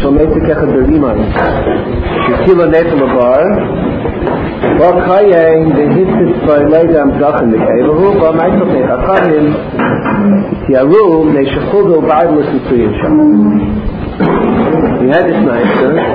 Shalmetik Echad Beriman Shekila Nefel Abar Well Kayang the Hitzit by Leidam Zach in the Kevahu Well Maitok Nechachim Tiarum Neshechudu Ba'adlus Yitzuyin Sham. We had this night,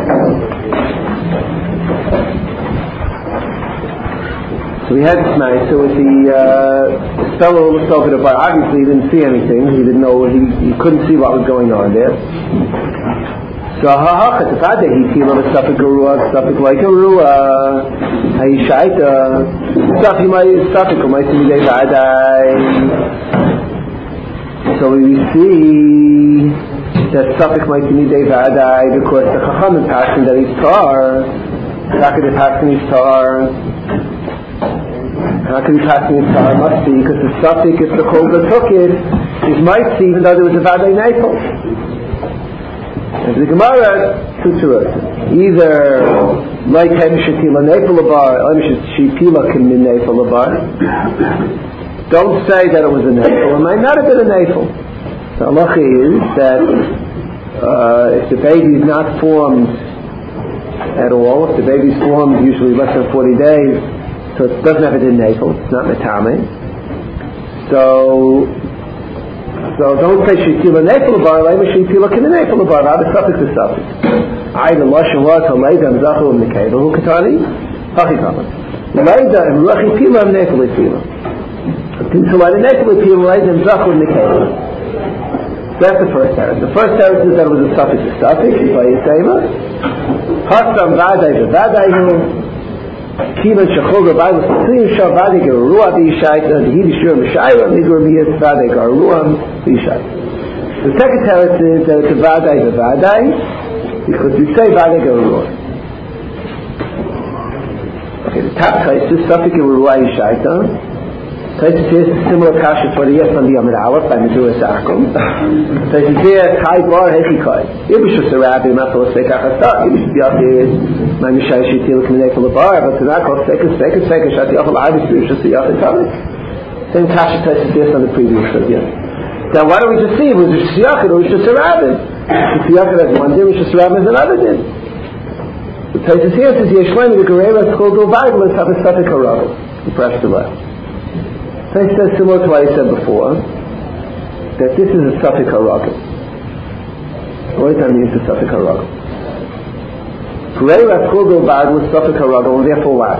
so we had this night, so with the fellow looked over the bar. Obviously he didn't see anything, he didn't know, he couldn't see what was going on there. So ha'hachat, if I did he feel of a Safik Garua, Safik like a Rua, Ha'ishaita, Safik Umaysim Yidei V'adai. So we see that Safik Umaysim Yidei V'adai because the Chacham is passing that he's tar, how could it pass he's tar? How can he pass his tar? Must be because the Safik, if the Kol that took it, he might see even though there was a V'adai Neifel. And the Gemara, two truths. Either like Hem Shetila Neifel Abar, Hem Shetila Kim Min Neifel Abar. Don't say that it was a Neifel. It might not have been a Neifel. The halacha is that if the baby is not formed at all, if the baby is formed usually less than 40 days, so it doesn't have a din Neifel, it's not Metame. So don't say Shetila Neifel Bar, Lema Shetila Kim Neifel Bar, rather suffix to suffix. I, the Lashon was, Haleida, Zachu, and Nekeva, who Katani? Hachikama. Leida, and Ruchi Pila, and Neifel Pila. Tinsalai, Neifel Pila, Leida, and Zachu, and Nekeva. That's the first teretz. The first teretz is that it was a suffix to suffix, by Yisema. Hasam Vadai, Vadai, Kivan Shachol Rabbi was Tzim Shavadi Garua B'Yishaita the Hidi Shur Mishayra Migur Miyas Vadai Garua B'Yishaita. The second teretz is that it's a Vadai because we say Vadai Garua. Okay, the top case is Safik Garua Yishaita. Taisus here is similar kasha for the yes on the Amid Aleph by Meduras Akum. Taisus here Kai Bar Hechi Kai. Ibishus Arabi Matal Sekachasat. Ibish Biatis my Mishai Shetil Kminekal Bar, but to that called Sekas Shati Achal Ibis Ibishus Yachit Tamik. Same kasha Taisus here on the previous video. Now why don't we just see if it was Ibishus Yachit or Ibishus Arabi? If Yachit has one din, Ibishus Arabi has another din. The Taisus here says Yeshleim the Gereva is called Bible is have a Safik Harago. He pressed the left. So he says similar to what I said before, that this is a Safik Harago. What does that mean, it's a Safik Harago? Gereva is called Bible is Safik Harago, and therefore what?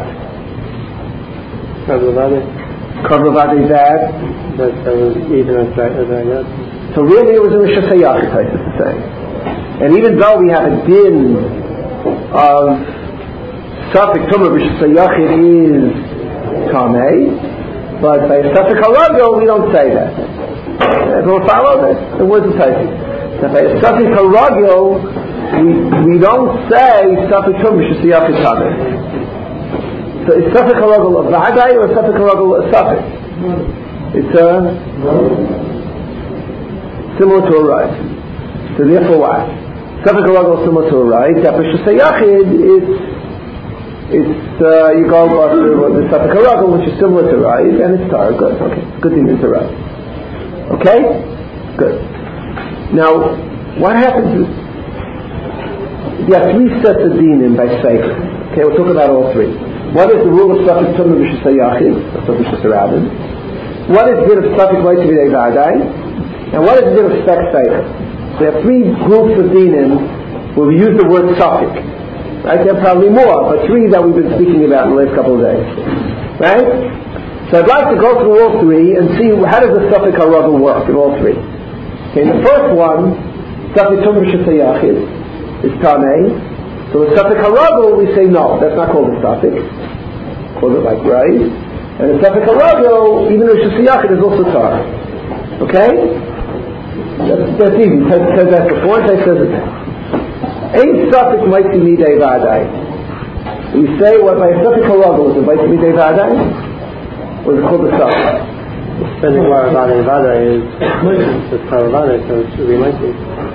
Kavravade that? That was even as I got. So really it was a Rishas HaYachid, I should say. And even though we have a din of Safik Tumah, Rishas HaYachid is Tamei, but by Safik Harago we don't say that. Everyone follow this? The words of Taisus. So by Safik Harago we don't say Safik Tumah, Rishas HaYachid Tamei. So is Safik Harago a V'adai or Safik Harago a Safik? It's similar to a right. So therefore what? Safik Harago is similar to a right. That Rishas HaYachid it's you go about the Safik Harago, which is similar to right, and it's tar. Good. Okay. Good thing it's a right. Okay? Good. Now, what happens is you have three sets of dinim by Sefer. Okay, we'll talk about all three. What is the rule of Safik Tumah Rishas HaYachid? That's what Rishas HaRabim. What is the din of Safik Vaytzi V'dei V'adai? And what is the din of Spek Sefer? There are three groups of dinim where we use the word Safik. Right? There are probably more, but three that we've been speaking about in the last couple of days. Right? So I'd like to go through all three and see how does the Safik Harago work in all three. Okay, the first one, Safik Tumah Rishas HaYachid, is Tamei. So the Safik Harago, we say no, that's not called a Safik. Call it like right. And the Safik Harago, even though Rishas HaYachid is also tar. Okay? That's easy. Ted said that before, and Ted says it now. Ein Safik Vaytzi Midei V'adai. We say what by a Safik Harago is a Vaytzi Midei V'adai? Or is it called a Safik? Depending where V'adai is, it's V'adai, so it should be mighty.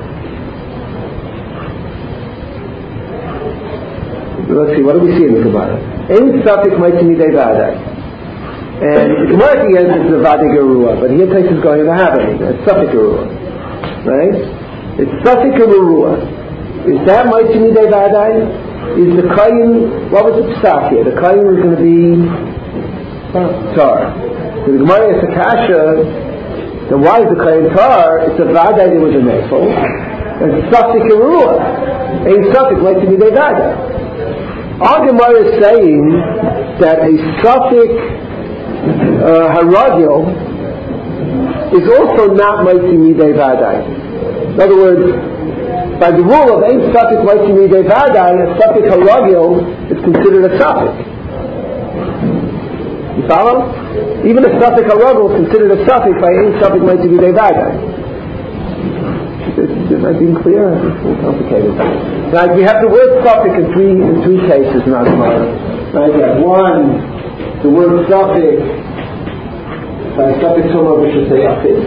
Let's see, what do we see in the Gemara? Ein Safik Vaytzi Midei V'adai. And the Gemara at the end is the Vadai Garua, but here Tais is going to have it. It's Safik Garua. Right? It's Safik Garua. Is that Moitzi Midei Vadai? Is the Kayin, what was the psak here? The Kayin was going to be tar. So the Gemara is a kasha, then why is the Kayin tar? It's a Vadai that was a Nefel, and it's Safik Erua. Ain't Safik Moitzi Midei Vadai. Our Gemara is saying that a Safik Haragil is also not Moitzi Midei Vadai. In other words, by the rule of Ein Safik Moitzi Midei Vadai, a Safik Haragil is considered a Safik. You follow? Even a Safik Haragil is considered a Safik by Ein Safik Moitzi Midei Vadai. Am I being clear? It's complicated. Now we have the word Safik in three cases in our Gemara. Right? You have one, the word Safik by Safik Tumah, which is say Yachid.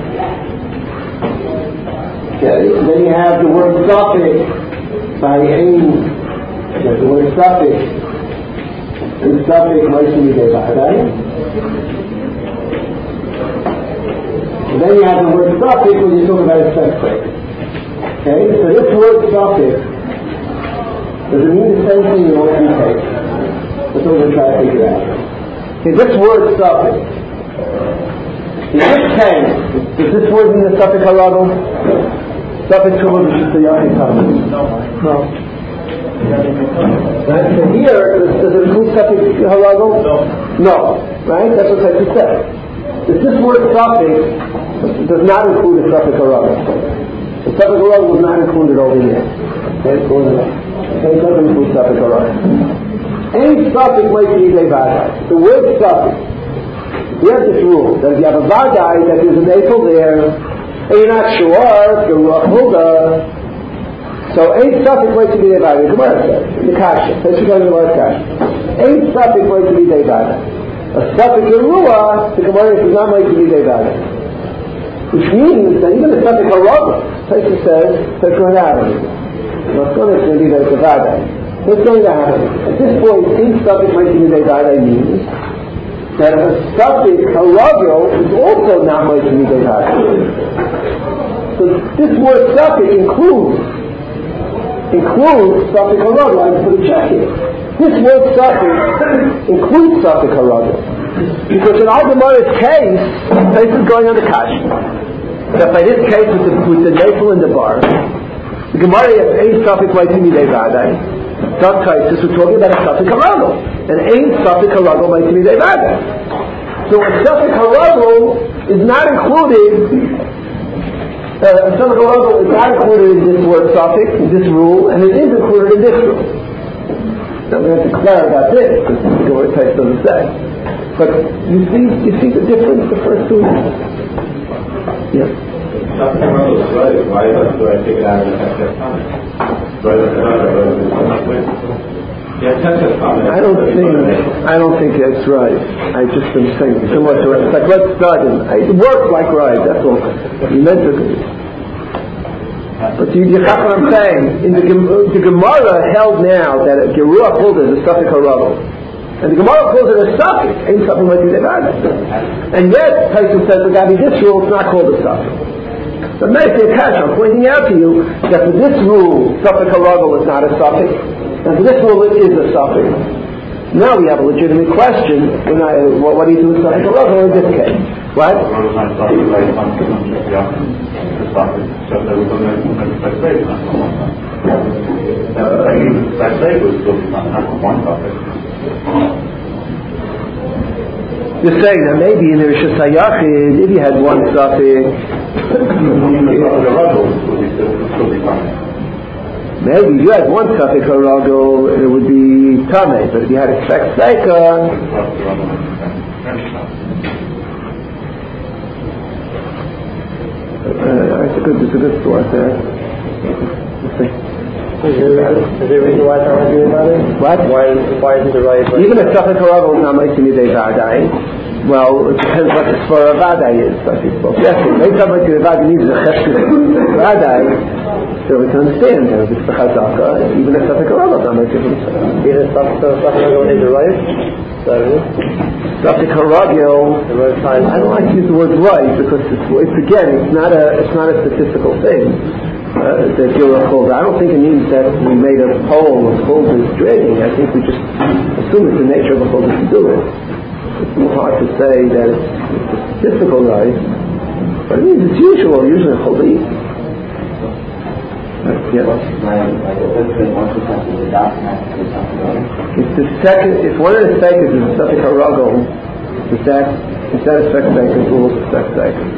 Okay, then you have the word Safik by Ein, the word Safik, and Safik Moitzi Midei Vadai. And then you have the word Safik when you talk about a sex break. Okay, so this word Safik, does it mean the same thing in all three cases? That's what we're going to try to figure out. Okay, this word Safik. In this case, does this word mean the Safik Haragil? Safik Tumah B'Shita Yachid Tamid? No. Right? So here, does it include Safik Haragil? No. Right? That's what Taisa said. This word Safik does not include a Safik Haragil. The Safik Haragil was not included over here. Okay, it doesn't include Safik Haragil. Any Safik might be a Vadai. The word Safik. We have this rule that if you have a Vadai that there's an Eiffel there, and you're not sure, the Ruach Hulda, so Ein Safik might be a Vadai. The Gemara says, in the Kasha, let's go to the Gemara Kasha. Ein Safik might be a Vadai. A Safik Yerua, the Gemara is not might be a Vadai. Which means that even a Safik Haragil, Taisa says, that's going to happen. What's going to be there's a Vadai. What's going to happen? At this point, Ein Safik might be a Vadai means that a Safik Haragil is also not Moitzi Midei Vadai. So this word Safik includes Safik Haragil. I put a check here. This word Safik includes Safik Haragil. Because in our Gemara's case, this is going on the Kasha. That by this case with the Nefel and the bar, the Gemara has Ein Safik Moitzi Midei Vadai. Some cases we're talking about a Safik Haragil. And Ein Safik Haragil Moitzi Midei Vadai. So a Safik Haragil is not included. A Safik Haragil is not included in this word Safik, in this rule, and it is included in this rule. Now we have to declare about this, because the Gemara text doesn't say. But you see the difference, the first two. Yes. Safik Haragil is right. Why do I take it out of the Hechsher Tamid? I don't think that's right. I just am saying similar to it. It's like let's start it works like right, that's all. You meant to. But you got what I'm saying. In the Gemara held now that a Geruah pulled it a Safik Haragil. And the Gemara calls it a Safik, ain't something like that. And yet Taisa says regarding this rule it's not called a Safik. But Meisei Kasha, I'm pointing out to you that for this rule, Safik Haragil is not a Safik, and for this rule it is a Safik. Now we have a legitimate question, what do you do with Safik Haragil in this case? What? You're saying that maybe in the Rishus HaYachid, if you had one Safik, maybe if you had one Safik Haragil, it would be Tameh. But if you had a Sfek Seika, it's a good source there. Let's see. Is there a reason why it's not arguing about it? What? Why isn't it right? Even if Safik Haragil is not Moitzi Midei Vadai, well, it depends what the Svara Vadai is. Yes, if somebody Moitzi Midei Vadai needs a Cheshire Vadai, so we can understand that if it's the Chazaka, even if Safik Haragil is not Moitzi Midei Vadai. Even if Safik Haragil is right? Safik Haragil, I don't like to use the word right because it's not a statistical thing. that you're a chulda. I don't think it means that we made a poll of chuldas dreading. I think we just assume it's the nature of a chulda to do it. It's a little hard to say that it's difficult, right? But it means it's usually a chulda eats. Yes. It's the second. If one of the seconds is a suffix harago, is that a second second rules of second second?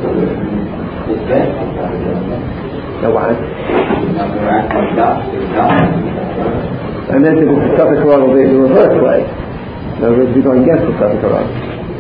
No, why? And then if it's a suffix harago, the reverse way. In other words, we're going against the suffix harago.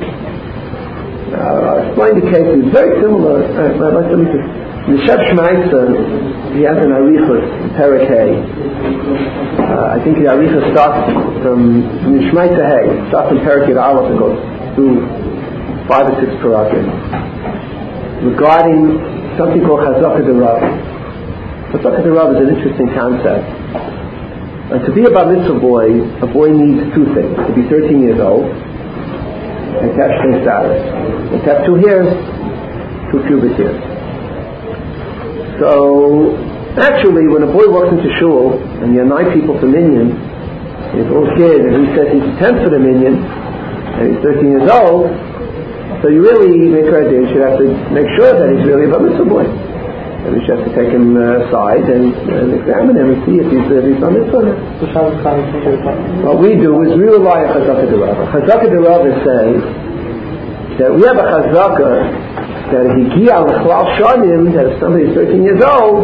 I'll explain the case. It's very similar. Let me just. The Sheb Shmaisa, he has an arichus, Perek Hay. I think the arichus starts from the Shmaisa Hay, starts from Perek Yud Aleph and goes through 5 or 6 parakim regarding something called Chazaka Derav. Chazaka Derav is an interesting concept. To be a bar mitzvah boy, a boy needs 2 things: to be 13 years old and to have shnei status, and to have 2 hairs, 2 pubic hairs. So, actually, when a boy walks into shul and you have 9 people for minyan, he's a little kid and he says he's 10 for the minyan, and he's 13 years old, so you really make her idea, you should have to make sure that he's really a bar mitzvah boy. And you should have to take him aside and examine him and see if he's bar mitzvah. What we do is we rely on Chazaka Derav. Chazaka Derav says that we have a Chazaka that if he that if somebody is 13 years old,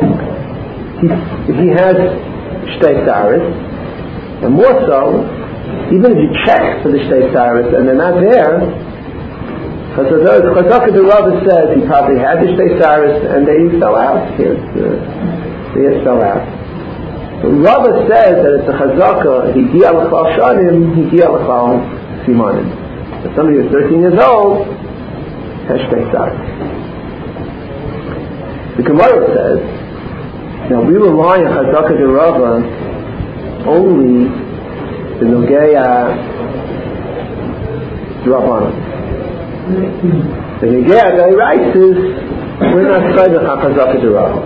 he has shtei saris, and more so, even if you check for the shtei saris and they're not there, Chazaka Derav says he probably had the shtei saris and they fell out. They fell out. So Rava says that it's a Chazaka, higia l'chlal shanim, higia l'chlal simanim. If somebody is 13 years old, the Gemara says, now we rely on Chazaka Derav only the Nogeya Drabanan. The Nogeya Dairaitis, we're not studying Chazaka Derav.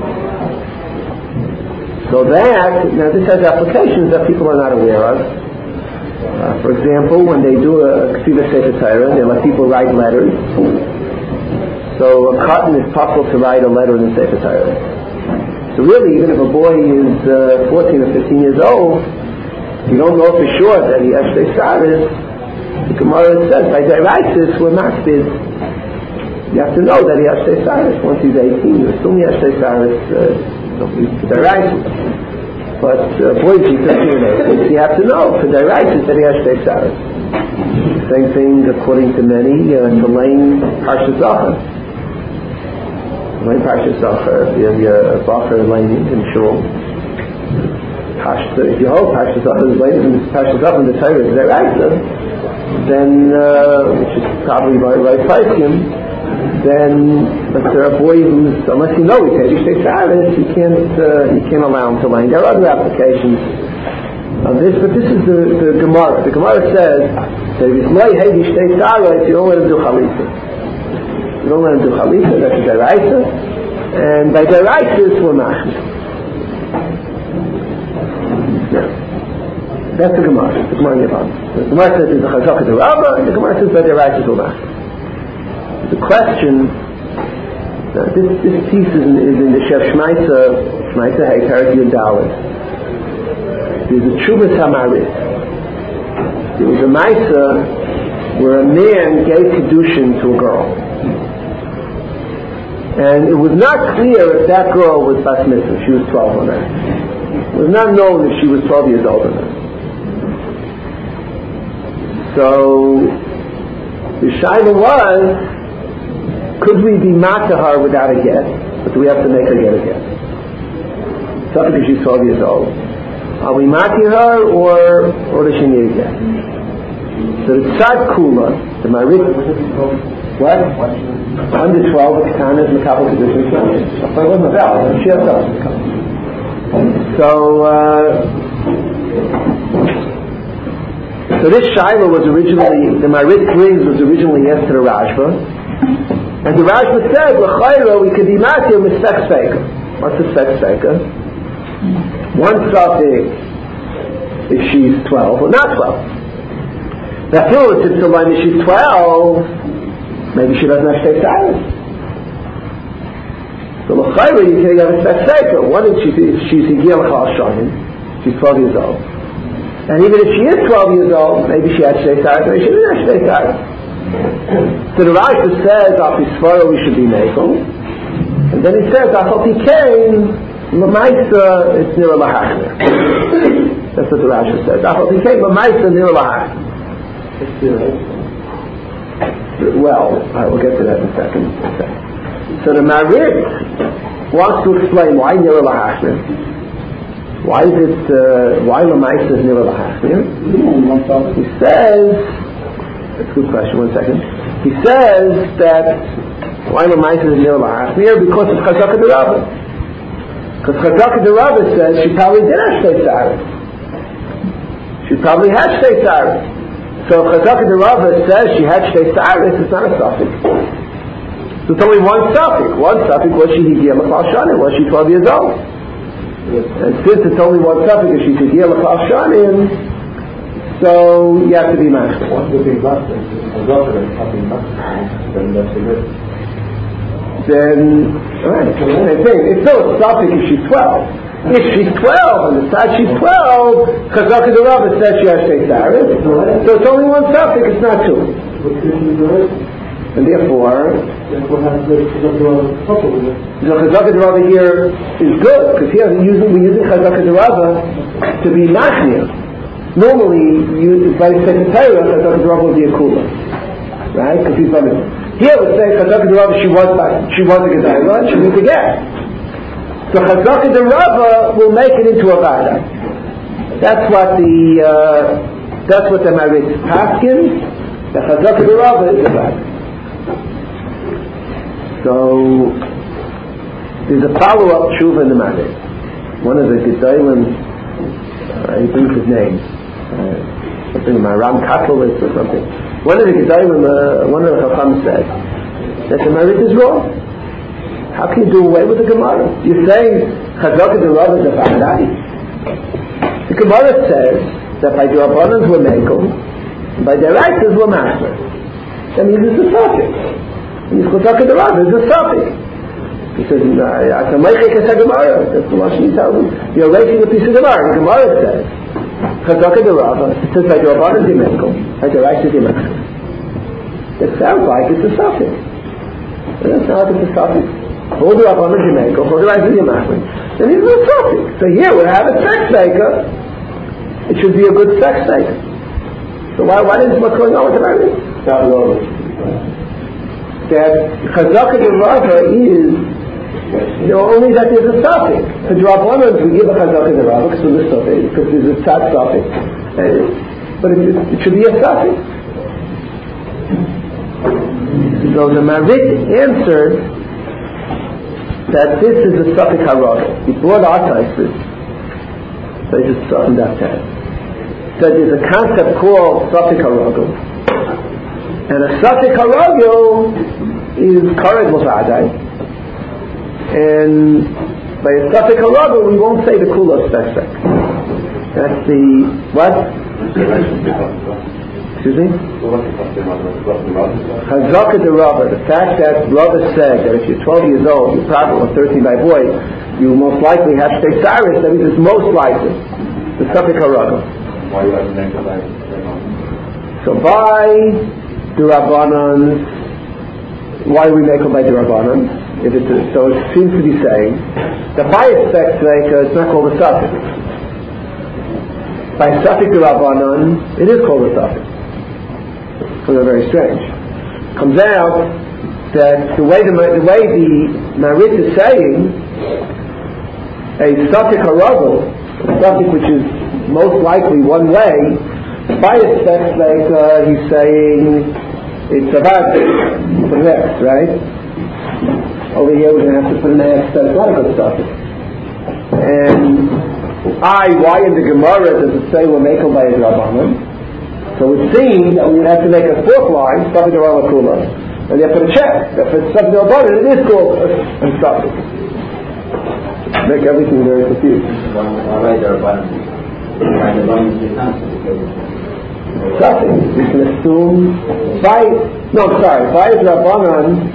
So that, now this has applications that people are not aware of. For example, when they do a Ksiva Sefer Torah, they let people write letters. So a cotton is possible to write a letter in the Sefer Torah. So really, even if a boy is 14 or 15 years old, you don't know for sure that he has shtei saris. The Gemara says, by Dairaitis, we're makbid. You have to know that he has shtei saris. Once he's 18, you assume he has shtei saris. For Dairaitis. But boys, he's 13 years old. You have to know for Dairaitis that he has shtei saris. Same thing, according to many, to Lane Parshas Zachar. Lane Parshas Zachar, if you have your Zachar Lane in Shul. If you hold Parshas Zachar is Lane in Parshas Zachar in the Torah is Deraisa, then, which is probably by Paiskim, then if there are a boy who's, unless you know he's shtei saris, you can't allow him to Lane. There are other applications of this, but this is the Gemara. The Gemara says that if it's lay heavy shtei saris, you don't let him do chalitza. You don't let him do chalitza, that's a deraisa, and by deraisa we're machmir. Yeah. That's the Gemara. The Gemara in Yavam. The Gemara says it's a Chazaka Derav, and the Gemara says by deraisa we're machmir. The question, this piece is in the Sheb Shmaisa Hay, Perek Yud Aleph. There's a Tshuvas Hamaris. There was a Maisa where a man gave Kedushin to a girl. And it was not clear if that girl was Bas Mitzvah. She was 12 or not. It was not known if she was 12 years old or not. So, the Shaila was, could we be mad to her without a get? But do we have to make her get a get? It's not because she's 12 years old. Are we mati her or does she need a get? So the Tzad Kula, the Marit, what? Under 12, the Ketana is Mekabel Kedushin Shlomo. She herself is Mekabel. So this Shaila was originally, the Marit brings was originally asked to the Rashba. And the Rashba said, L'chayra, we could be mati with Spek Speika. What's the sex seika? One suffix if she's 12 or not 12. Now, if she's 12, maybe she doesn't have Shtei Saris. So l'chayra you can have a sex seika. One if she's Higiyah L'chal Shonim, she's 12 years old. And even if she is 12 years old, maybe she had Shtei Saris, maybe she didn't have Shtei Saris. So the Rashi says, after Sfaro we should be Mekel. And then he says, after he came, L'maisa, it's Nira L'hachner. That's what the Rashi says. After he came, L'maisa, Nira L'hachner. Well, we'll get to that in a second. So the Marit wants to explain why Nira L'hachner. Why is it, why L'maisa is Nira L'hachner? He says, that's a good question, one second. He says that why L'maisa is Nira L'hachner? Because of Chazaka de Rabbah. Because Chazaka de Rabbah says she probably did have Shtei Saris. She probably had Shtei Saris. So if Chazaka de Rabbah says she had Shtei Saris, it's not a suffix. So it's only one suffix. One suffix, was she Higiyah L'chal Shonim? Was she 12 years old? And since it's only one suffix, if she's Higiyah L'chal Shonim, so you have to be master. Then, alright, same thing. It's still a suffix if she's 12. If she's 12, and the side she's 12, Chazaka de Rabbah says she has Shtei Saris, so it's only one suffix, it's not two. And therefore, the Chazaka de Rabbah here is good, because here we're using Chazaka de Rabbah to be machnia. Normally, by the Secretary, Chazaka de Rabbah would be a kula, right? Because he's running. Here we're saying Chazaka de Rabbah, she was a Gedailah, and she needs a get. So Chazaka de Rabbah will make it into a Vada. That's what the Marit Paskin, the Chazaka de Rabbah is a Vada. So there's a follow-up tshuva in the Marit. One of the Gedailim, he brings his name, something Maram Katolis or something. One of the Gedailim, one of the Chacham said that the Marit is wrong. How can you do away with the Gemara? You're saying Chazaka de Rabbah is a Va'adai. The Gemara says that by the Rabbanans were Mekel, and by their Reises were Master. That means it's a suffix. And Chazaka de Rabbah is a suffix. He says, that's the Lashon Yisrael. You're raising a piece of Gemara. The Gemara says Chazaka de Rabbah, it says by the Rabbanans were Mekel, by the Reises were Master. It sounds like it's a suffix. It doesn't sound like it's a suffix. Hold it up on the Jamaica, hold it right to the Yamachman. Then it's a suffix. So here we have a sex maker. It should be a good sex maker. So why is what's going on with the Marit? That Chazaka de Rabbah is, only that there's a suffix. For Drabanans we give a Chazaka de Rabbah because there's a suffix, because there's a tzad suffix. But it should be a suffix. So the Marit answered that this is a suffix haragel. He brought our types. So he just softened that test. So there's a concept called suffix haragel. And a suffix haragel is kareg l'va'adai. And by a suffix haragel we won't say the kula spec. That's the, what? Excuse me? Chazaka de Rabbah, the fact that Rabbah said that if you're 12 years old, you're probably, or 13 by boy, you most likely have Shtei Saris, that means it's most likely. The suffix haragel. Why you have to make it like So by the Rabbanan, why do we make it by the Rabbanan? So it seems to be saying that by its sex it's not called a suffix. By suffix the Rabbanan, it is called a suffix. So they're very strange. Comes out that the way the Marit is saying a suffix haragel, a suffix which is most likely one way, by its text he's saying it's a bad for the next, right? Over here we're going to have to put an X, that's not a good suffix. And why in the Gemara does it say we're makel by a Rabbanan? So it seems that we would have to make a fourth line, suffix haragel kula, and you have to check. If it's suffix haragel, it is called a suffix. make everything very confused. Suffix. We can assume by Rabbanan.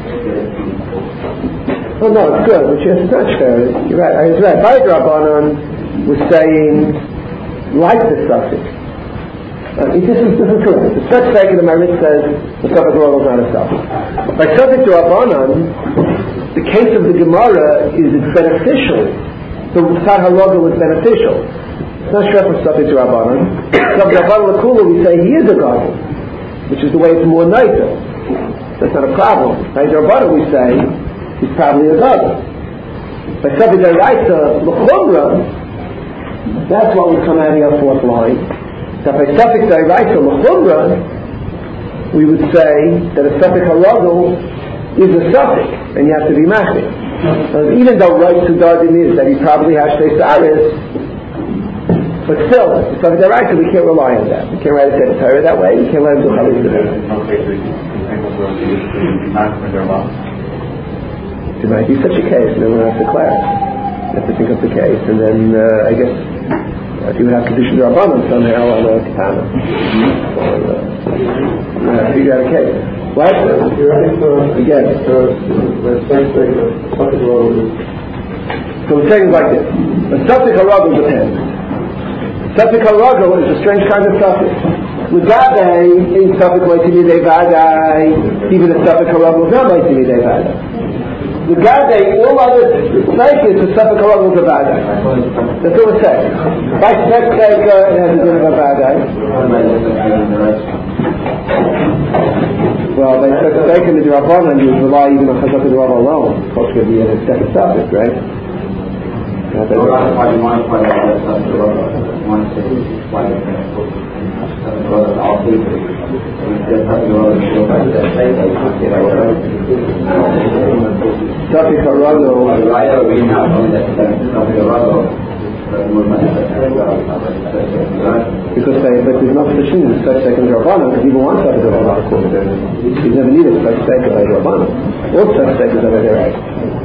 Oh no, it's good. But it's not fair. You're right. I was right. By Rabbanan was saying like the suffix. This is correct. The first second of my writ says the suffix rogal is not a suffix. By suffix Rabbanan, the case of the Gemara is it's beneficial. So Tzad HaRogel is beneficial. It's not straight from suffix Rabbanan. Suffix Rabbanan L'Kula, we say he is a Gadol, which is the way it's more nicer. That's not a problem. By Rabbanan we say he's probably a Gadol. By suffix D'Oraisa L'Chumra, that's what would come out of your fourth line. So by suffix D'Oraisa L'Chumra, we would say that a suffix HaRogel is a suffix, and you have to be machir. Even though right to Dardim is that he probably has Shtei Sa'aris, but still, the suffix D'Oraisa, we can't rely on that. We can't write a Torah that way. We can't let him do Chavez to that. There might be such a case, and then we'll have to clarify. You have to think of the case, and then I guess you would have to do Rabbanan somehow on a Katana. Figure out a case. What? You're right. Again. So we're saying like this. A suffix HaRogel depends. Suffix HaRogel is a strange kind of suffix. L'Gadei in suffix Moitimidei Vadai, even a suffix HaRogel is not Moitimidei Vadai. L'Gadei, all other suffixes, the suffix HaRogel is a Vadai. That's what we're saying. By Spek Seker, it has a din of a Vadai. Well, by Spek Seker, the Rabbanan, you rely even on Chazak D'Rav alone. Of course, it could be a second suffix, right? Because they but there's no such thing as such second Rabbanan, because people want such a Rabbanan according to them. You never need a such second by Rabbanan. All such seconds are very right.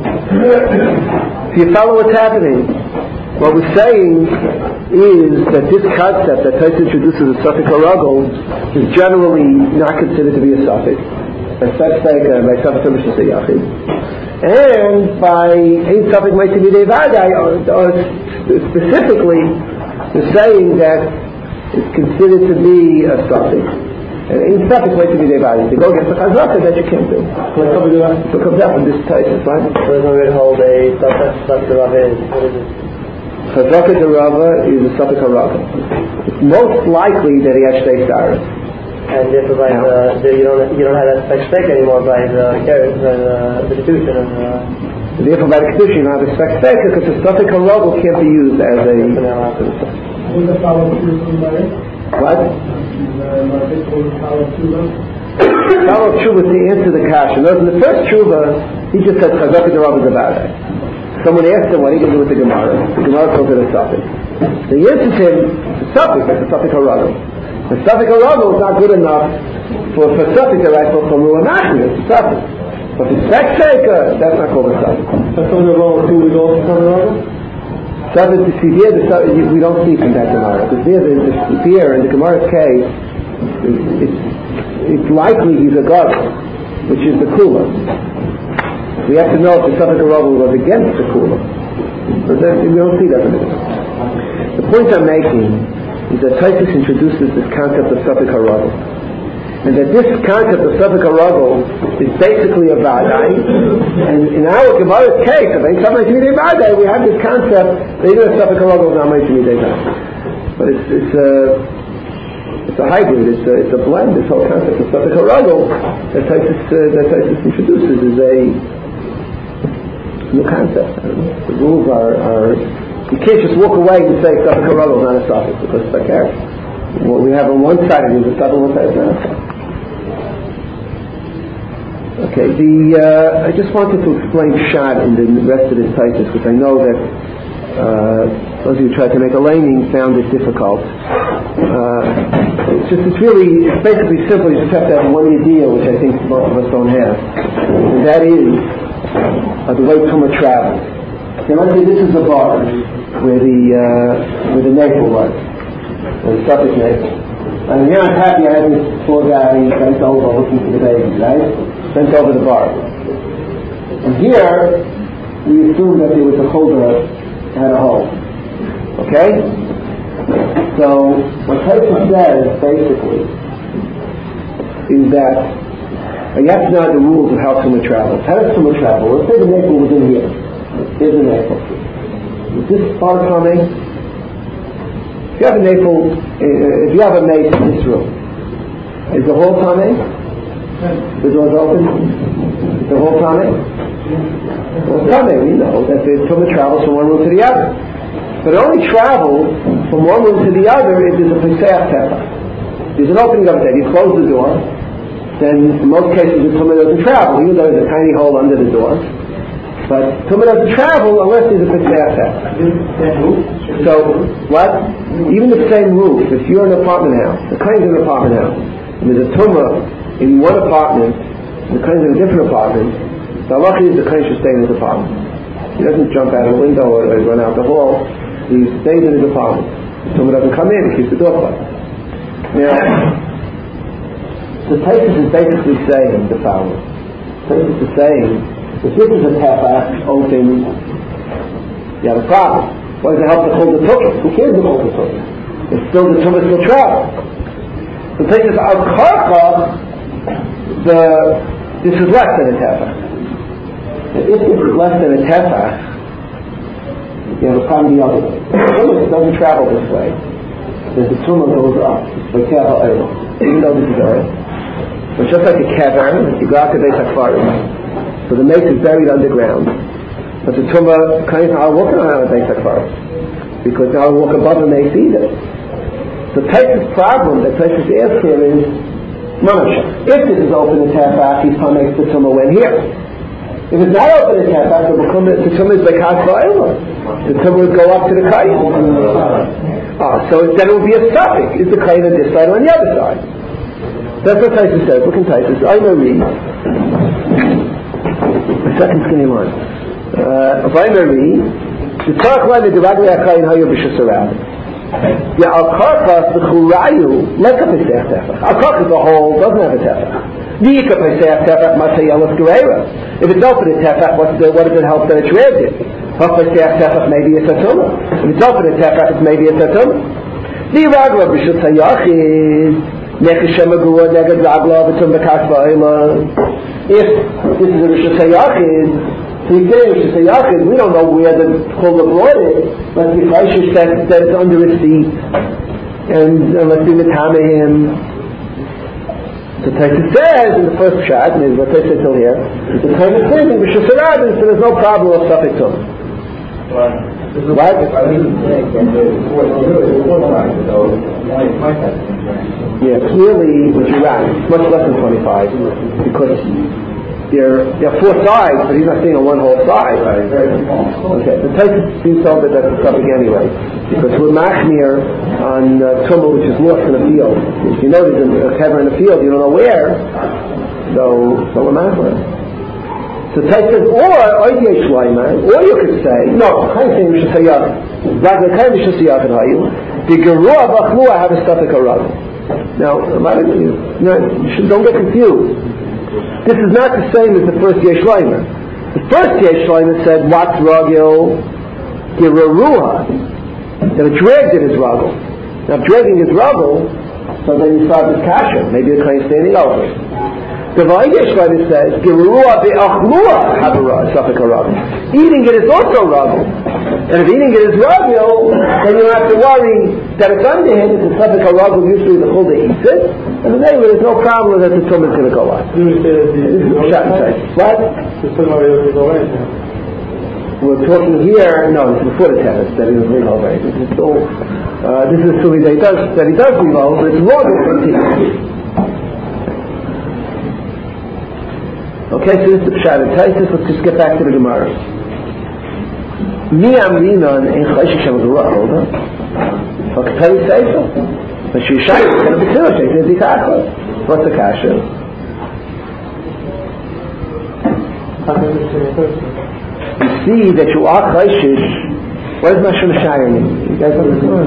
If you follow what's happening, what we're saying is that this concept that Tais introduces a suffix HaRogel is generally not considered to be a suffix. By such second, by suffix HaMishnas HaYachid. And by Ein Suffix Moitimidei Vadai, or specifically, they're saying that it's considered to be a suffix. And in suffix Moitimidei Vadai, to go against the Chazaka, that you can't do. So it comes out from this Taisus, right? So there's no way to hold a suffix D'Rava in. What is it? Chazaka D'Rava is a suffix HaRogel. It's most likely that he has Shtei Sa'aris. And therefore, by you don't have that spec anymore by the Kedushin and therefore, by the Kedushin, you don't have a spec because the suffix HaRogel can't be used as a. What? Follow Tshuva to answer the kasha. In the first Tshuva, he just said Chazaka D'Rava is about it. Someone asked him what he can do with the Gemara. The Gemara calls it a suffix. So he answers him, it's a suffix, it's a suffix HaRogel. The suffix HaRogel is not good enough for suffix D'Oraisa from Ru'anachim, it's a suffix. But the spec shaker, that's not called a suffix. So some of the wrong two is also suffix HaRogel? Suffix, see here, we don't see from that Gemara. Because here, in the Gemara's case, it's likely he's a Gadol, which is the Kula. We have to know if the suffix HaRogel was against the Kula. So we don't see that in the Gemara. The point I'm making is that Taisus introduces this concept of suffix HaRogel, and that this concept of suffix HaRogel is basically a Vadai. And in our Gemara's case, of Ein Suffix Moitimidei Vadai, we have this concept that even a suffix HaRogel is not Moitimidei Vadai. But it's a hybrid. It's a blend. This whole concept of suffix HaRogel that Taisus introduces is a new concept. The rules are you can't just walk away and say suffix HaRogel is not a suffix because it's like that. What we have on one side is a suffix, on one side is not a suffix. Okay, I just wanted to explain Shad in the rest of this Taisus because I know that those of you who tried to make a laning found it difficult. It's basically simple. You just have to have one idea, which I think most of us don't have, and that is the way Tumah travels. Okay, let's say this is the bar where the navel was, the suffix navel. And here on top you have this poor guy bent over looking for the baby, right? Bent over the bar. And here, we assume that there was a holder that had a hole. Okay? So, what Tyson says, basically, is that you have to know the rules of how Tumah travels. How does Tumah travel? Let's say the navel was in here. Here's the navel. Is this far coming? If you have a navel, if you have a mace in this room, is the hole coming? The door's open? Is the hole coming? Well, it's coming. We know that the Tumah travels from one room to the other. But it only travels from one room to the other if there's a Pesach Tefach. There's an opening up there. You close the door, then in most cases the Tumah doesn't travel, even though there's a tiny hole under the door. But Tumah doesn't travel unless there's a Pesach Tefach. So, what? Even the same roof, if you're in an apartment house, the Kohen's in an apartment house, and there's a Tumah in one apartment, the Kohen's in a different apartment, the halacha is the Kohen should stay in his apartment. He doesn't jump out a window or run out the hall. He stays in his apartment. Tumah doesn't come in, he keeps the door closed. Now, the Taisus is basically saying the following. Taisus is saying, if this is a tefach open, you have a problem. What does it help to hold the tukah? Who cares to hold the tukah? It's still the Tumah still travels. The Taisus al-karcha, this is less than a tefach. If this is less than a tefach, you have a problem the other way. The Tumah doesn't travel this way. Then the Tumah goes up. Even though this is earth. But just like a cavern, you go out to Beis HaKfarim. So the mace is buried underground. But the Tumah can't walk around Beis HaKfarim. Because they don't walk above the mace either. The Taisus problem that Taisus asks here is, Mamasha, if this is open to Tefach, he's going to make the Tumah went here. If it's not open to Tefach, the Tumah is like Hasba'illah. The Tumah would go up to the Kayin. So then it would be a suffix. Is the Kayin on this side or on the other side? That's what Taisus says. Look in Taisus. I'm going to read. The second skinny line. If I'm going to read, the Tzarech line is the Ragli HaKayin Hayu B'Shasarab. Yeah, Al-Karkas, the Churayu, like a Pesach Tefach. Al-Karkas, the whole, doesn't have a Tefach. V'yika Pesach Tefach, Masayelas Gereira. If it's open to Tefach, what does it help that it's raised? If Pesach Tefach, maybe it's a Tumah. If it's open to Tefach, maybe it's a Tumah. The Ragla B'Shut HaYachid, Nechashem Agua, Negad Ragla, B'Tum B'Kas Ba'ila. If this is a B'Shut HaYachid, so he's saying B'Shut HaYachid, we don't know where the Chol brought it. Let's be Chayshish that it's under his feet, and let's be Metamehim. So Taisus says in the first shot, maybe what Taisus said till here, the kind of thing B'Shut HaYachid, so there's no problem of suffix Tumah. What? Yeah, clearly, what you're right, it's much less than 25, because there are four sides, but he's not seeing on one whole side. Okay, the Taisus seems to hold that that's a suffix anyway, because we're machmir on Tumah, which is lost in a field. If you know there's a kever in the field, you don't know where, so we're machmir. So Taisus says, or you could say, no, I'm saying we should say Yachid. Rather, we should say Yachid Hayu. The Gerua Bachlua have a suffix Arav. Now, don't get confused. This is not the same as the first Yesh Leimer. The first Yesh Leimer said, what's Ragil? Geruah. That it dragged in his Ragil. Now, dragging his Ragil, so then you start this kasha. Maybe the claim standing over it. The Vayish Leimer says, Geruah be'achlua have a suffix Ragil. Eating it is also Ragil. And if eating it is Ragil, then you don't have to worry that it's under him. It's a suffix Ragil, usually the Chulda eats it. And then there's no problem that the Tumah is going to go up. What? We're talking here, no, this is before the tennis, that he doesn't leave over. This is still, this is still that he does leave over, it's more than 15. Okay, so this is the Pshat and Taisus. Let's just get back to the Gemara. Mi amrinan ein chayshish shem geruah, hold on. Okay, tell you say so. But she shines, it's going to be too, she's going to be kachos. What's the kasha? you see that you are chayshish. What does Mashum Shire mean? You guys understand?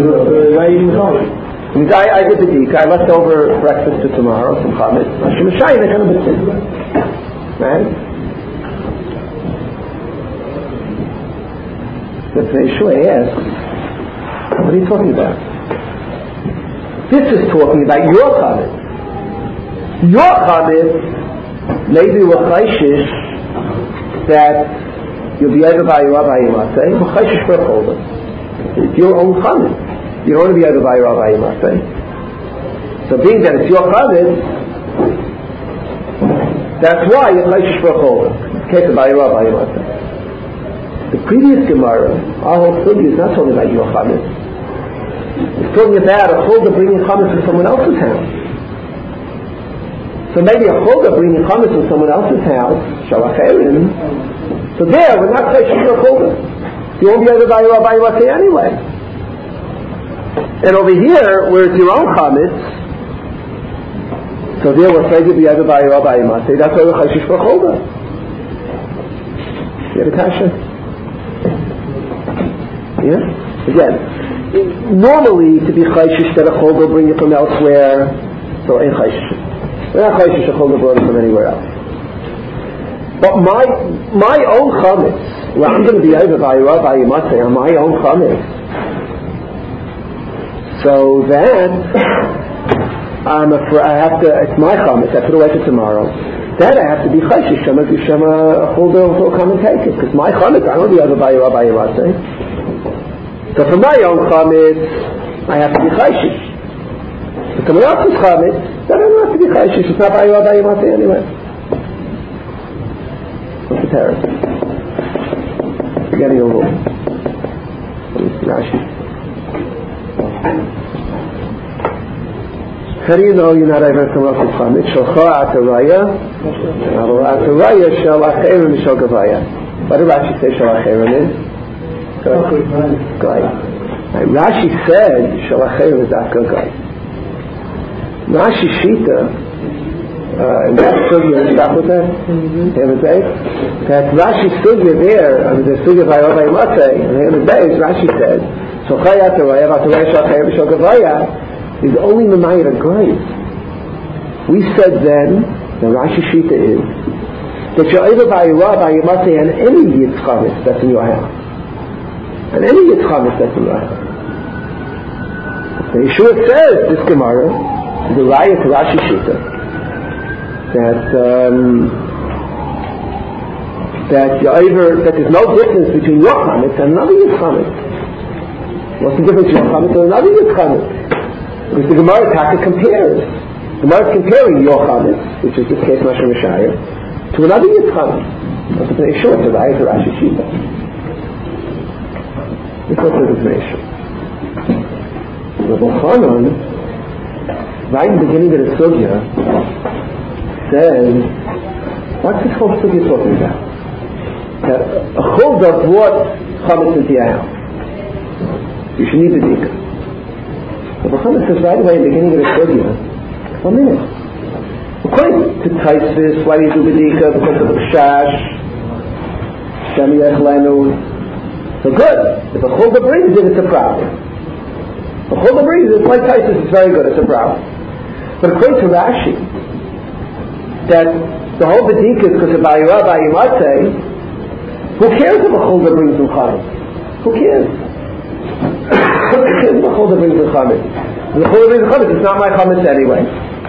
I did the dika. I left over breakfast to tomorrow, some chametz. Mashum Shire, they kind of bit. Right? The Yeshua asks, what are you talking about? This is talking about your chametz. Your chametz, maybe with chayshish, that you'll be able by Rabbi Yimatei, but chayshish for a cholder. It's your own chametz. You don't want to be able by Rabbi Yimatei. So being that it's your chametz, that's why you're chayshish for a cholder. It's case of by Rabbi Yimatei. The previous Gemara, our whole study is not talking about your chametz. It's talking about a cholder bringing chametz from someone else's house. So maybe a cholder bringing chametz from someone else's house, shalacherim. So there, we're not chayshish for a cholder. You won't be able to buy Rabbi Yimatei anyway. And over here, where it's your own chametz, so there we're afraid to be able to buy Rabbi Yimatei. That's why we're chayshish for a cholder. You have a kasha? Yeah? Again, normally to be chayshish that a cholder bring it from elsewhere, so ain't chayshish. We're not chayshish a cholder brought it from anywhere else. But my own chametz, where I'm going to be over by Rabbi Yimatei on my own chametz, so then I'm afraid I have to. It's my chametz. I put away for tomorrow. Then I have to be chayshish. A cholder will come and take it because my chametz. I don't be over by Rabbi Yimatei. So for my own chametz, I have to be chayshish. For someone else's chametz, then I don't have to be chayshish. It's not by Rabbi Yimatei anyway. What's the terror? Forgetting a rule. Let me see Rashi. How do you know you're not able to come up with chametz? Shalcha ataraya, ataraya shel acherim shel gavaya. What did Rashi say shel acherim is? Good. Rashi said shel acherim is afka good. Rashi shita. And that's sugya, stop with that? That Rashi sugya there, the sugya by Rabbi Yimatei, and the other days, Rashi said, Sochaya Torah, Torah Shachayim Shal Gavaya, is only Mamayat of grace. We said then, the Rashi Shita is, that you're able by Rabbi Yimatei and any Yitzchamis that's in your house. And any Yitzchamis that's in your house. The Yeshua says, this Gemara, the Raya to Rashi Shita, that there's no difference between your chametz and another yid's chametz. What's the difference between your chametz and another yid's chametz? Because the Gemara Taka compares. The Gemara is comparing your chametz, which is this case Mashum Shire, to another yid's chametz. That's the Yeshua to Raya to Rashi Shita. Because of the Yeshua. Rabbi Chanan, right in the beginning of the sugya, says, what's this whole sugya talking about? That a cholder brought chametz into your house. You should need the dika. The Chanan says right away in the beginning of the sugya, 1 minute. According to Taisvis, why do you do the dika? Because of the shash, Shem Yech Lenu. So good. If a cholder brings it, it's a problem. If a cholder brings it, like Taisvis, it's very good, it's a problem. But according to Rashi, that the whole bedika is because of Rabbi Yimatei, who cares if a cholder brings him chametz? Who cares? Who cares if a cholder brings him chametz? If the cholder brings him chametz, it's not my chametz anyway.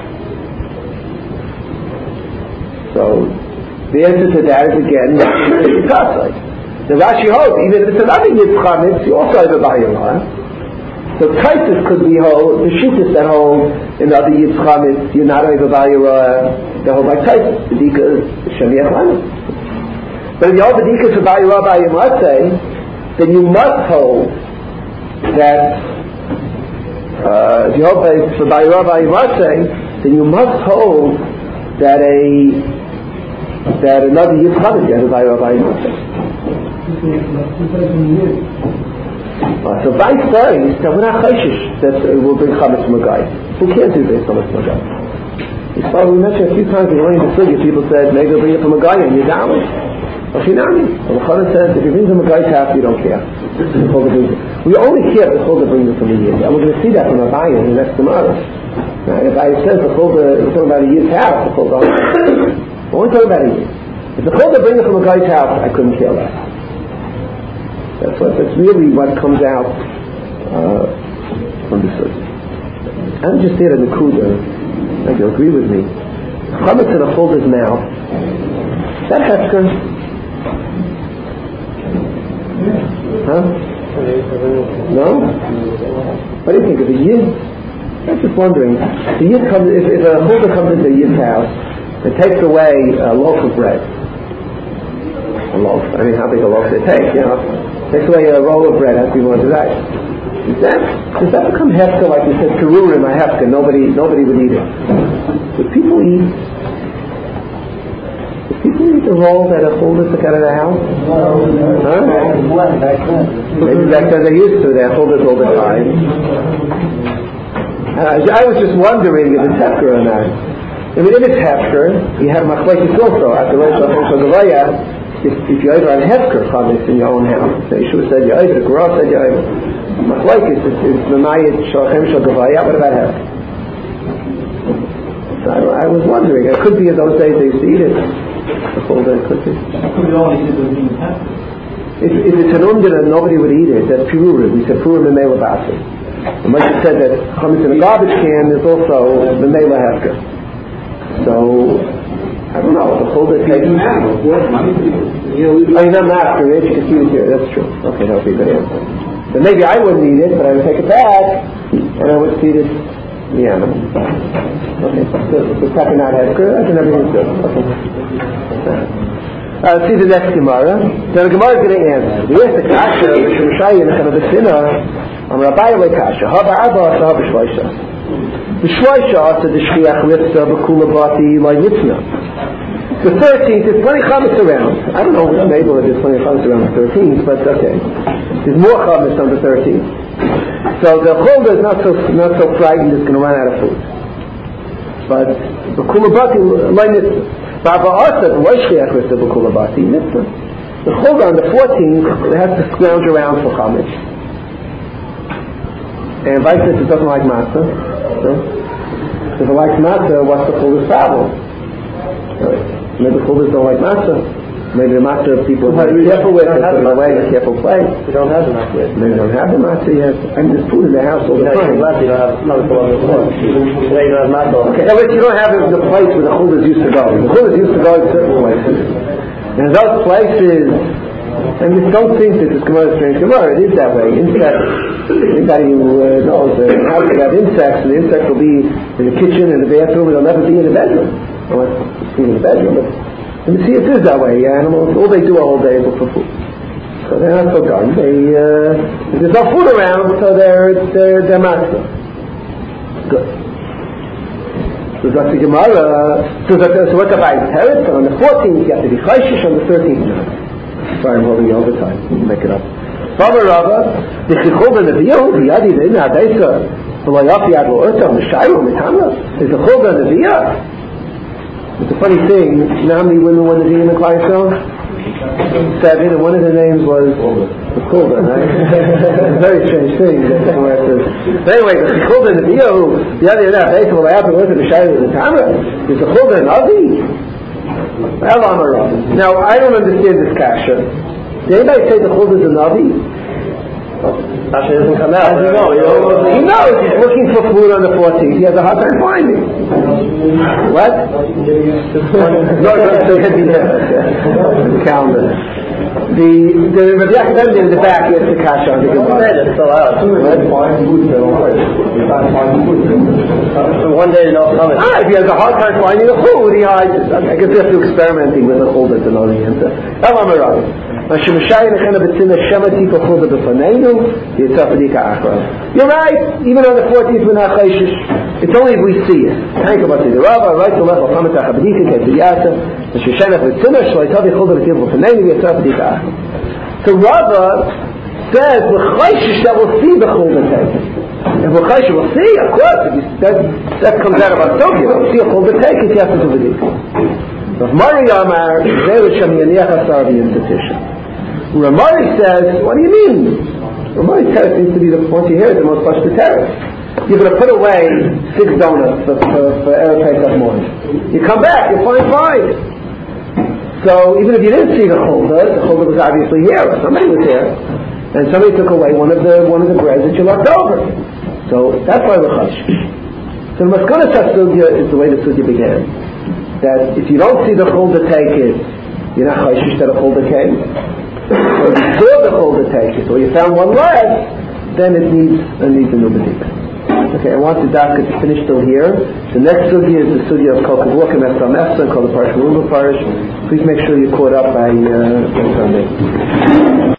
So the answer to that is again, the Rashi holds, even if it's another yid's chametz, you also have a Rabbi Yimatei. So Taisus could be whole, the Shittas that hold in the other Yid's chametz, you're not over by the whole by Taisus. The Dika is Shem Yech Lenu. But if you hold the Dika for by Yimatei, then you must hold that, if you hold for by Yimatei, then you must hold that another Yid's chametz you have by Yimatei. So by saying that we're not chayshish that we'll bring chametz from a guy. Who cares who brings chametz from a guy? We mentioned a few times in the sugya, people said maybe they'll bring it from a guy and you're down. Ochinami. The Chana says if he brings him a guy's house, you don't care. We only care if the Chulda brings it from a Yid. And we're going to see that from Abaye in the next tomorrow. Now, if Abaye says the Chulda, we're talking about a Yid's house, the Chulda. We're only talking about a Yid. If the Chulda brings it from a guy's house, I couldn't care less. That's really what comes out from the surface. I would just say to Nakuda, like you'll agree with me, chametz in a Chulda's mouth, is that hefker? Huh? No? What do you think of a Yid? I was just wondering. The Yid comes, if a Chulda comes into a Yid's house and takes away a loaf of bread, a loaf, I mean how big a loaf they take, takes away a roll of bread, has to be more direct. Does that become hefker, like we said, terurim a hefker, nobody would eat it? Would people eat the roll that a Chulda took out of the house? Huh? Maybe back then they used to, they had Chuldas all the time. I was just wondering if it's hefker or not. I mean, if it's hefker, you have machlekes also, at the Rosh Hashanah, if you either have hefker chametz in your own house. So Yeshua said you either, the Gura said you either. Machlekes is Mamayit Shalchem Shal Gavaya, what about hefker? So I was wondering, it could be in those days they used to eat it. The whole day could be. If it's an undin and nobody would eat it, that's pirurim. We said pirurim and mela basi. And Moshe said that chametz in a garbage can is also the mela hefker. So I don't know. The whole day takes. I mean, not master it. You can see it here. That's true. Okay, that would be a good answer. Then maybe I wouldn't eat it, but I would take it back and I would feed it the animal. Okay, so the second not hefker, and everything's good. Okay. Let's see the next Gemara. Then the Gemara is going to answer. The first kasha, which is Mishai in the kind of the sinner, on Rabbi Lekasha, Haba Abba, Haba Shloisha. The Shloisha said the Shliach Ritzah, B'Kula Bati, Lai Mitzna. The 13th, there's plenty of chametz around. I don't know which neighborhood there's plenty of chametz around the 13th, but okay. There's more chametz on the 13th. So the Chulda is not so frightened it's going to run out of food. But B'Kula Bati, Lai Mitzna. Baba Asa, the Shliach Ritzah, B'Kula Bati, Mitzna. The Chulda on the 14th, it has to scrounge around for chametz. And vice versa, it doesn't like matzah. So, if it likes matzah, what's the Chulda's problem? Maybe the Chuldas don't like matzah. Maybe the matzah people are careful with it, put it away in a careful place. You don't have the matzah yet. Maybe they don't have the matzah yet. I mean, there's food in the house all the time. You don't have matzah on the floor. You don't have matzah. Okay, but you don't have it in the place where the Chuldas used to go. The Chuldas used to go to certain places. And in those places, and you don't think this is Gemara strange Gemara, it is that way. Insects, anybody who knows, how to have insects, and the insects will be in the kitchen, in the bathroom, and they'll never be in the bedroom. Unless it's in the bedroom, but and you see it is that way. Animals, all they do all day is look for food. So they're not so dumb. There's no food around, so they're matzah. Good. So that's the Gemara. So what's about Teretz? On the 14th you have to be chayshish, on the 13th no. Sorry, I'm holding you all the time. You can make it up. Baba Rava, the Chulda Nevi'ah, the Yadi Ve'ina Adaysa, V'Layafi Ad Lo'erta, M'Shayro, M'Tana, is the Chulda Nevi'ah. It's a funny thing. You know how many women wanted to be in the Klal Yisrael? 7, and one of their names was the Chulda, right? It's a very strange thing. But anyway, the Chulda Nevi'ah, the other day, based on what happened with the M'Shayro, M'Tana, is the Chulda Navi? Now, I don't understand this kasha. Did anybody say the Chulda is a Navi? Kasha doesn't come out. He knows. He's looking for food on the 14th. He has a hard time finding. What? No, the calendar. The Rabbi Yaakov in the back is the kasha on the Gemara. It's still out. So one day they'll come. If he has a hard time finding the food, I guess we have to experimenting with the Chulda to know the answer. You're right, even on the 14th we're not chayshish. It's only if we see it. Think about it. Rava, right to left, so Rava says we're chayshish that we'll see the Chulda take. If we're chayshish, we'll see, of course. That comes out of our Tokyo. We'll see a Chulda take it, you have to do with it. Rav Mari Amar, Ramari says, what do you mean? Ramari terrace seems to be once you hear it, the most Pashta terrace. You're going to put away 6 donuts for Erev Pesach morning. You come back, you find 5. So even if you didn't see the Cholda was obviously here, or somebody was here, and somebody took away one of the breads that you left over. So that's why we're chash. So the Maskana Sugya is the way the Sugya began. That if you don't see the Cholda take it, you're not chayshish that a Cholda came. Or if you saw the Cholda take it, or you found one less, then it needs a new B'dik. Okay, I want the Dafka to finish still here. The next Sugya is the Sugya of Kol Kavuk and Esam Efsan, called the Parish Rumba Parish. Please make sure you're caught up by Sunday.